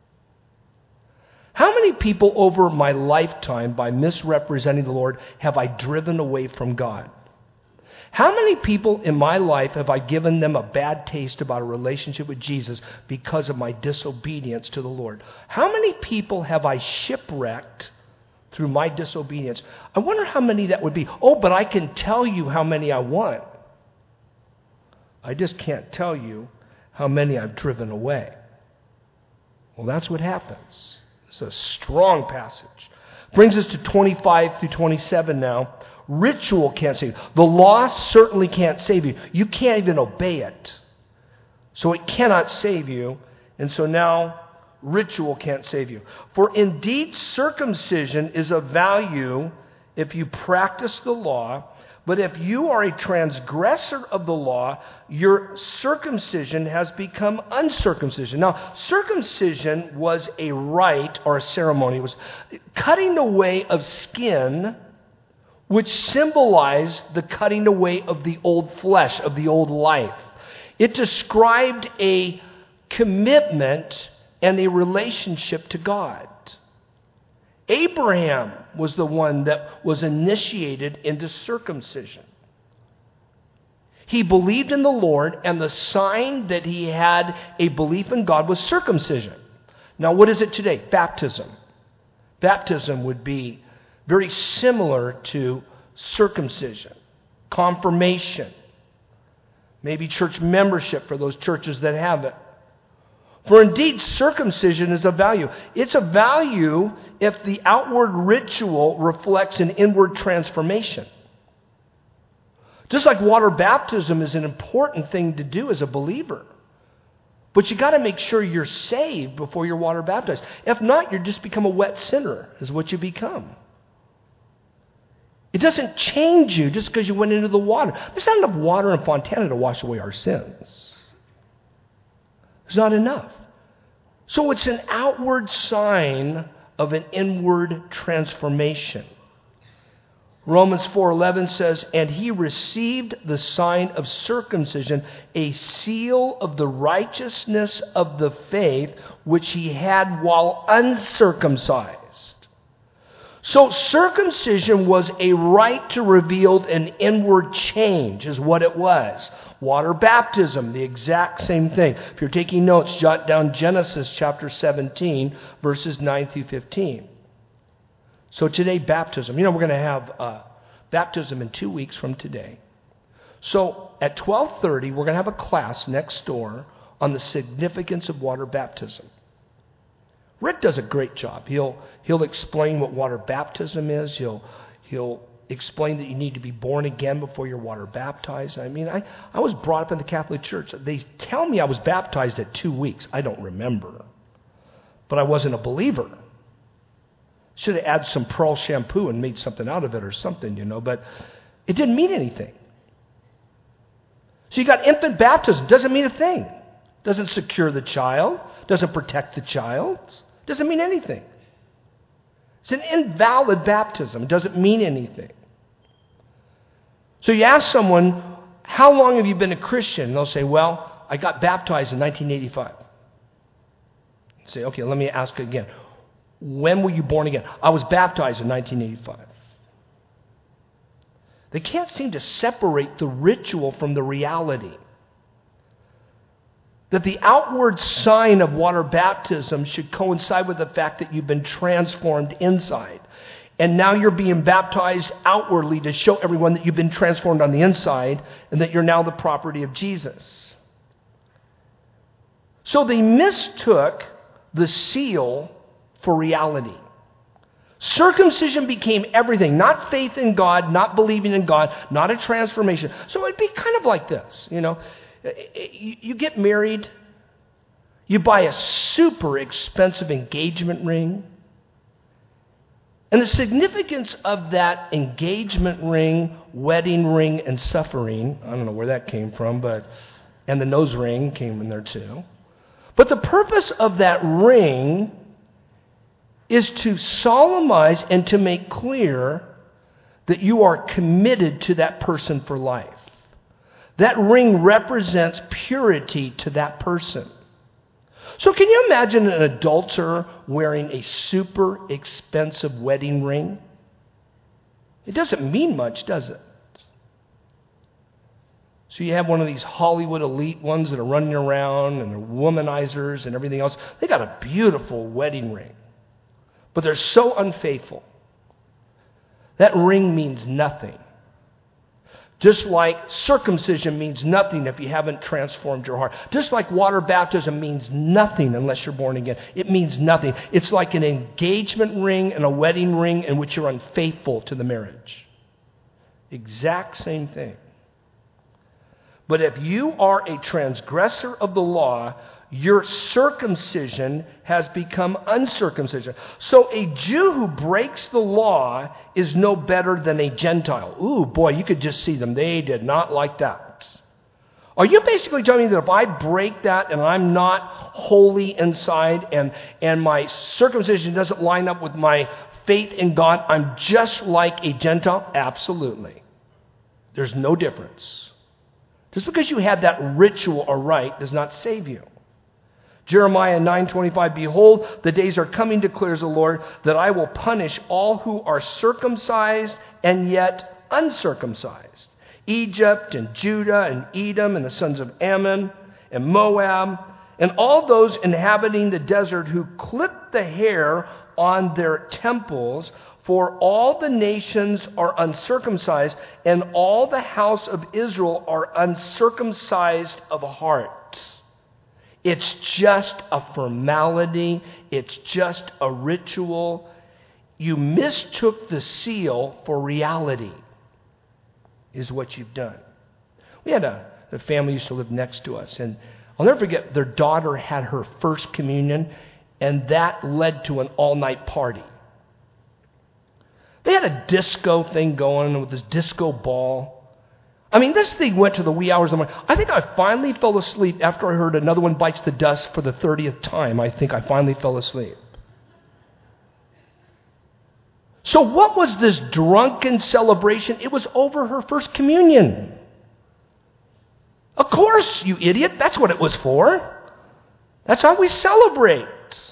How many people over my lifetime, by misrepresenting the Lord, have I driven away from God? How many people in my life have I given them a bad taste about a relationship with Jesus because of my disobedience to the Lord? How many people have I shipwrecked through my disobedience? I wonder how many that would be. Oh, but I can tell you how many I want. I just can't tell you how many I've driven away. Well, that's what happens. It's a strong passage. Brings us to 25 through 27 now. Ritual can't save you. The law certainly can't save you. You can't even obey it. So it cannot save you. And so now ritual can't save you. For indeed circumcision is of value if you practice the law. But if you are a transgressor of the law, your circumcision has become uncircumcision. Now, circumcision was a rite or a ceremony. It was cutting away of skin, which symbolized the cutting away of the old flesh, of the old life. It described a commitment and a relationship to God. Abraham was the one that was initiated into circumcision. He believed in the Lord, and the sign that he had a belief in God was circumcision. Now, what is it today? Baptism. Baptism would be very similar to circumcision, confirmation, maybe church membership for those churches that have it. For indeed, circumcision is of value. It's of value if the outward ritual reflects an inward transformation. Just like water baptism is an important thing to do as a believer. But you got to make sure you're saved before you're water baptized. If not, you just become a wet sinner, is what you become. It doesn't change you just because you went into the water. There's not enough water in Fontana to wash away our sins. There's not enough. So it's an outward sign of an inward transformation. Romans 4:11 says, and he received the sign of circumcision, a seal of the righteousness of the faith which he had while uncircumcised. So circumcision was a rite to reveal an inward change, is what it was. Water baptism, the exact same thing. If you're taking notes, jot down Genesis chapter 17, verses 9 through 15. So today, baptism. You know, we're going to have baptism in 2 weeks from today. So at 12:30, we're going to have a class next door on the significance of water baptism. Rick does a great job. He'll explain what water baptism is. He'll explain that you need to be born again before you're water baptized. I mean, I was brought up in the Catholic Church. They tell me I was baptized at 2 weeks. I don't remember. But I wasn't a believer. Should have added some Pearl shampoo and made something out of it or something, you know, but it didn't mean anything. So you got infant baptism. Doesn't mean a thing. Doesn't secure the child. Doesn't protect the child. Doesn't mean anything. It's an invalid baptism. It doesn't mean anything. So you ask someone, how long have you been a Christian? And they'll say, well, I got baptized in 1985. You say, okay, let me ask again. When were you born again? I was baptized in 1985. They can't seem to separate the ritual from the reality. That the outward sign of water baptism should coincide with the fact that you've been transformed inside. And now you're being baptized outwardly to show everyone that you've been transformed on the inside and that you're now the property of Jesus. So they mistook the seal for reality. Circumcision became everything, not faith in God, not believing in God, not a transformation. So it'd be kind of like this, You get married, you buy a super expensive engagement ring, and the significance of that engagement ring, wedding ring, and suffering, I don't know where that came from, and the nose ring came in there too. But the purpose of that ring is to solemnize and to make clear that you are committed to that person for life. That ring represents purity to that person. So can you imagine an adulterer wearing a super expensive wedding ring? It doesn't mean much, does it? So you have one of these Hollywood elite ones that are running around and they're womanizers and everything else. They got a beautiful wedding ring, but they're so unfaithful. That ring means nothing. Just like circumcision means nothing if you haven't transformed your heart. Just like water baptism means nothing unless you're born again. It means nothing. It's like an engagement ring and a wedding ring in which you're unfaithful to the marriage. Exact same thing. But if you are a transgressor of the law, your circumcision has become uncircumcision. So a Jew who breaks the law is no better than a Gentile. Ooh, boy, you could just see them. They did not like that. Are you basically telling me that if I break that and I'm not holy inside and my circumcision doesn't line up with my faith in God, I'm just like a Gentile? Absolutely. There's no difference. Just because you had that ritual or rite does not save you. Jeremiah 9:25, behold, the days are coming, declares the Lord, that I will punish all who are circumcised and yet uncircumcised. Egypt and Judah and Edom and the sons of Ammon and Moab and all those inhabiting the desert who clip the hair on their temples, for all the nations are uncircumcised and all the house of Israel are uncircumcised of heart. It's just a formality. It's just a ritual. You mistook the seal for reality, is what you've done. We had a family used to live next to us, and I'll never forget, their daughter had her first communion, and that led to an all-night party. They had a disco thing going with this disco ball. I mean, this thing went to the wee hours of the morning. I think I finally fell asleep after I heard Another One Bites the Dust for the 30th time. I think I finally fell asleep. So what was this drunken celebration? It was over her first communion. Of course, you idiot. That's what it was for. That's how we celebrate.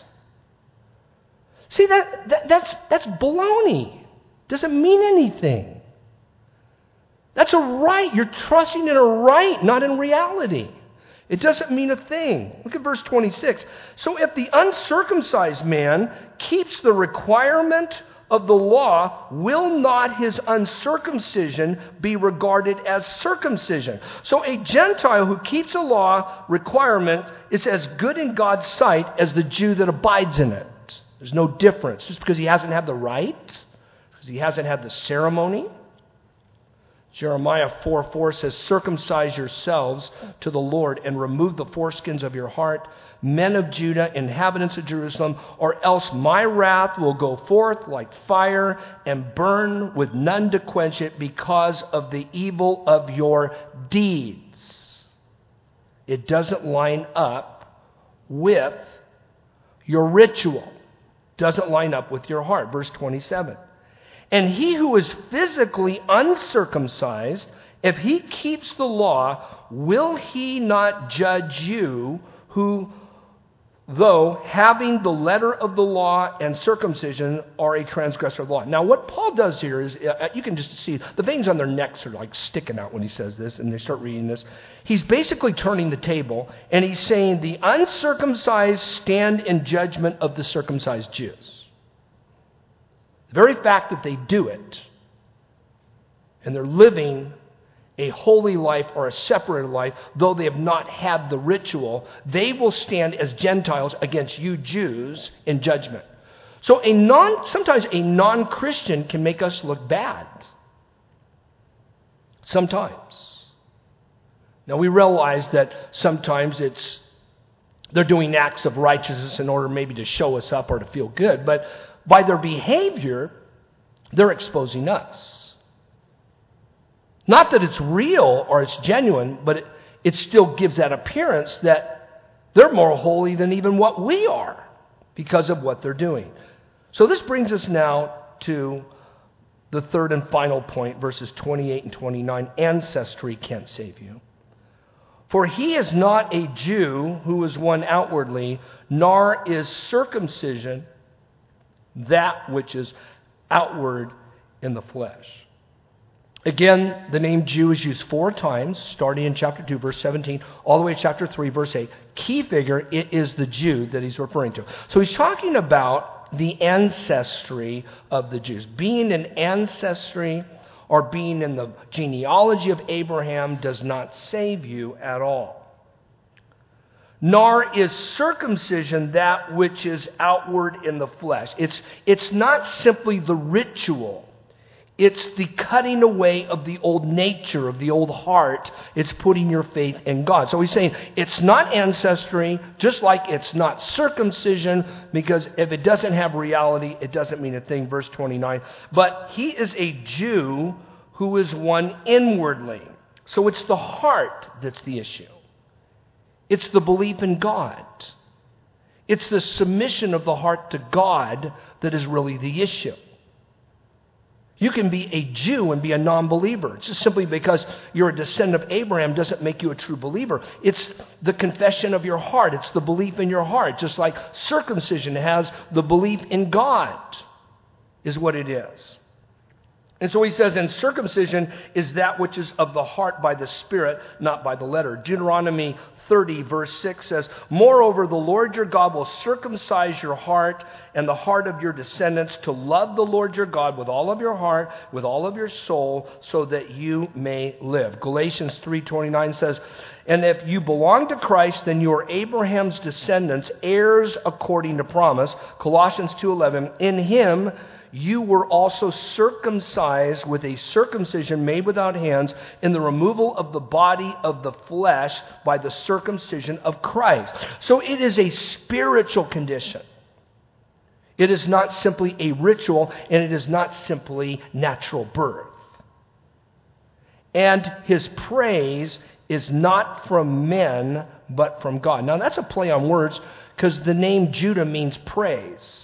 See, that's baloney. Doesn't mean anything. That's a right. You're trusting in a right, not in reality. It doesn't mean a thing. Look at verse 26. So if the uncircumcised man keeps the requirement of the law, will not his uncircumcision be regarded as circumcision? So a Gentile who keeps a law requirement is as good in God's sight as the Jew that abides in it. There's no difference. Just because he hasn't had the rite, because he hasn't had the ceremony. Jeremiah 4:4 says, circumcise yourselves to the Lord and remove the foreskins of your heart, men of Judah, inhabitants of Jerusalem, or else my wrath will go forth like fire and burn with none to quench it because of the evil of your deeds. It doesn't line up with your ritual. doesn't line up with your heart. Verse 27. And he who is physically uncircumcised, if he keeps the law, will he not judge you who, though having the letter of the law and circumcision, are a transgressor of the law? Now, what Paul does here is, you can just see, the veins on their necks are like sticking out when he says this, and they start reading this. He's basically turning the table, and he's saying the uncircumcised stand in judgment of the circumcised Jews. The very fact that they do it, and they're living a holy life or a separated life, though they have not had the ritual, they will stand as Gentiles against you Jews in judgment. So sometimes a non-Christian can make us look bad. Sometimes. Now we realize that sometimes they're doing acts of righteousness in order maybe to show us up or to feel good, but by their behavior, they're exposing us. Not that it's real or it's genuine, but it still gives that appearance that they're more holy than even what we are because of what they're doing. So this brings us now to the third and final point, verses 28 and 29. Ancestry can't save you. For he is not a Jew who is one outwardly, nor is circumcision that which is outward in the flesh. Again, the name Jew is used 4 times, starting in chapter 2, verse 17, all the way to chapter 3, verse 8. Key figure, it is the Jew that he's referring to. So he's talking about the ancestry of the Jews. Being an ancestry or being in the genealogy of Abraham does not save you at all. Nor is circumcision that which is outward in the flesh. It's not simply the ritual. It's the cutting away of the old nature, of the old heart. It's putting your faith in God. So he's saying it's not ancestry, just like it's not circumcision, because if it doesn't have reality, it doesn't mean a thing. Verse 29. But he is a Jew who is one inwardly. So it's the heart that's the issue. It's the belief in God. It's the submission of the heart to God that is really the issue. You can be a Jew and be a non-believer. It's just simply because you're a descendant of Abraham doesn't make you a true believer. It's the confession of your heart. It's the belief in your heart. Just like circumcision has the belief in God is what it is. And so he says, and circumcision is that which is of the heart by the Spirit, not by the letter. Deuteronomy 30, verse 6 says, moreover, the Lord your God will circumcise your heart and the heart of your descendants to love the Lord your God with all of your heart, with all of your soul, so that you may live. Galatians 3:29 says, and if you belong to Christ, then you are Abraham's descendants, heirs according to promise. Colossians 2:11, in him you were also circumcised with a circumcision made without hands in the removal of the body of the flesh by the circumcision of Christ. So it is a spiritual condition. It is not simply a ritual, and it is not simply natural birth. And his praise is not from men, but from God. Now that's a play on words, because the name Judah means praise.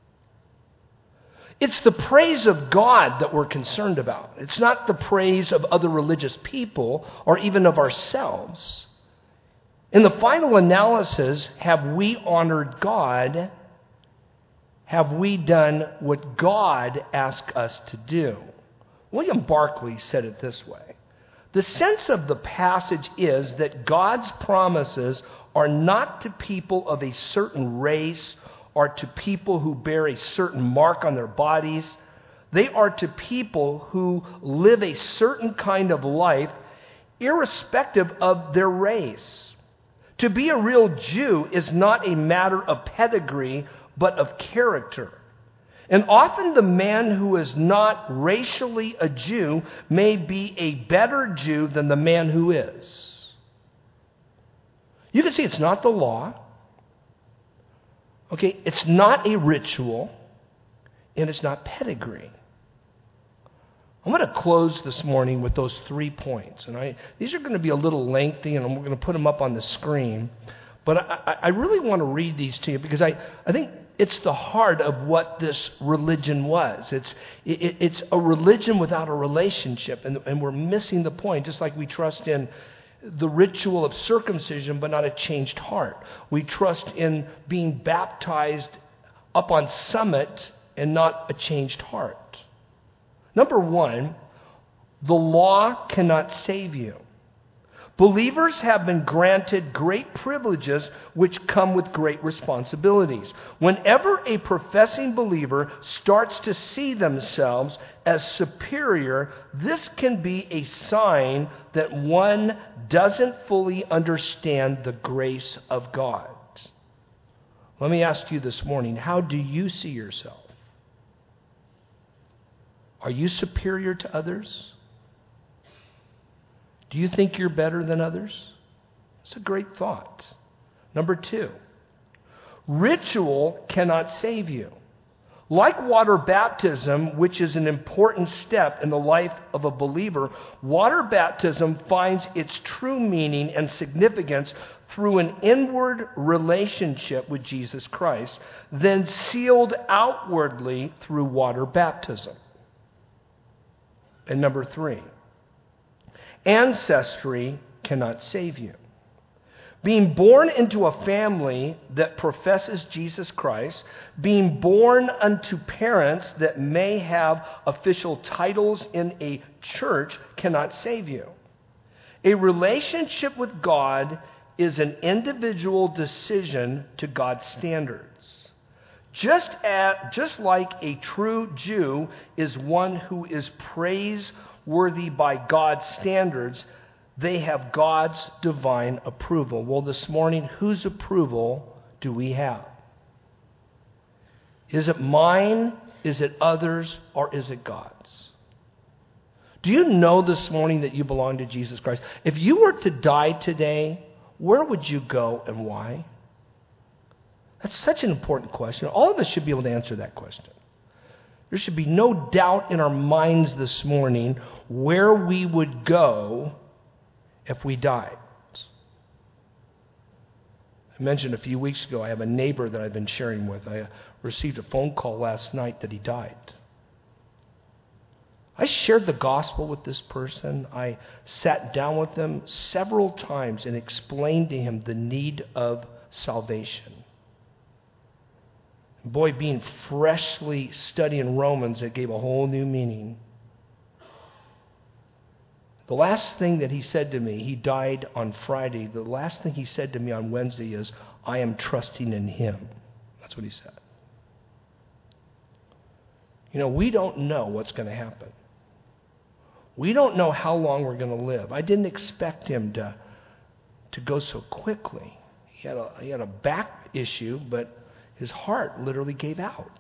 It's the praise of God that we're concerned about. It's not the praise of other religious people or even of ourselves. In the final analysis, have we honored God? Have we done what God asked us to do? William Barclay said it this way. The sense of the passage is that God's promises are not to people of a certain race or to people who bear a certain mark on their bodies. They are to people who live a certain kind of life irrespective of their race. To be a real Jew is not a matter of pedigree, but of character. And often the man who is not racially a Jew may be a better Jew than the man who is. You can see it's not the law. Okay, it's not a ritual, and it's not pedigree. I'm going to close this morning with those 3 points. And these are going to be a little lengthy, and we're going to put them up on the screen. But I really want to read these to you because I think it's the heart of what this religion was. It's a religion without a relationship, and we're missing the point, just like we trust in the ritual of circumcision, but not a changed heart. We trust in being baptized up on summit and not a changed heart. Number one, the law cannot save you. Believers have been granted great privileges which come with great responsibilities. Whenever a professing believer starts to see themselves as superior, this can be a sign that one doesn't fully understand the grace of God. Let me ask you this morning, how do you see yourself? Are you superior to others? Do you think you're better than others? It's a great thought. Number two, ritual cannot save you. Like water baptism, which is an important step in the life of a believer, water baptism finds its true meaning and significance through an inward relationship with Jesus Christ, then sealed outwardly through water baptism. And number three, ancestry cannot save you. Being born into a family that professes Jesus Christ, being born unto parents that may have official titles in a church cannot save you. A relationship with God is an individual decision to God's standards. Just like a true Jew is one who is praiseworthy by God's standards, they have God's divine approval. Well, this morning, whose approval do we have? Is it mine? Is it others? Or is it God's? Do you know this morning that you belong to Jesus Christ? If you were to die today, where would you go and why? That's such an important question. All of us should be able to answer that question. There should be no doubt in our minds this morning where we would go if we died. I mentioned a few weeks ago, I have a neighbor that I've been sharing with. I received a phone call last night that he died. I shared the gospel with this person. I sat down with him several times and explained to him the need of salvation. Boy, being freshly studying Romans, it gave a whole new meaning. The last thing that he said to me, he died on Friday. The last thing he said to me on Wednesday is, I am trusting in him. That's what he said. You know, we don't know what's going to happen. We don't know how long we're going to live. I didn't expect him to go so quickly. He had a back issue, but his heart literally gave out.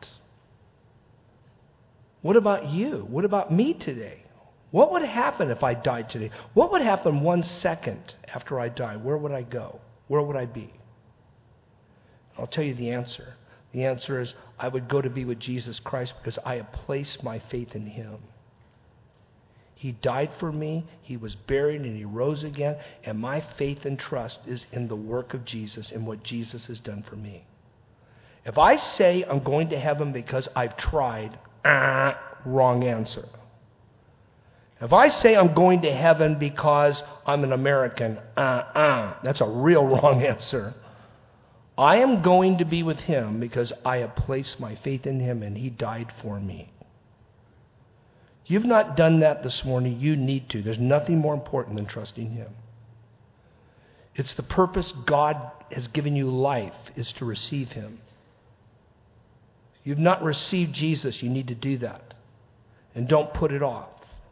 What about you? What about me today? What would happen if I died today? What would happen 1 second after I die? Where would I go? Where would I be? I'll tell you the answer. The answer is I would go to be with Jesus Christ because I have placed my faith in him. He died for me, he was buried, and he rose again, and my faith and trust is in the work of Jesus and what Jesus has done for me. If I say I'm going to heaven because I've tried, wrong answer. If I say I'm going to heaven because I'm an American, that's a real wrong answer. I am going to be with him because I have placed my faith in him and he died for me. You've not done that this morning. You need to. There's nothing more important than trusting him. It's the purpose God has given you life is to receive him. You've not received Jesus. You need to do that. And don't put it off.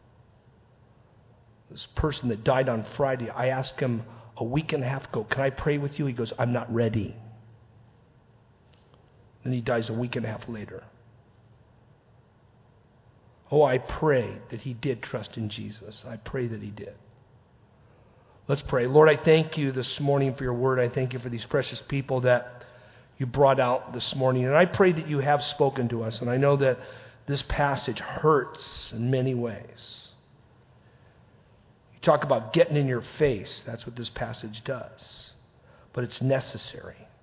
This person that died on Friday, I asked him a week and a half ago, can I pray with you? He goes, I'm not ready. Then he dies a week and a half later. Oh, I pray that he did trust in Jesus. I pray that he did. Let's pray. Lord, I thank you this morning for your word. I thank you for these precious people that you brought out this morning. And I pray that you have spoken to us. And I know that this passage hurts in many ways. Talk about getting in your face. That's what this passage does. But it's necessary.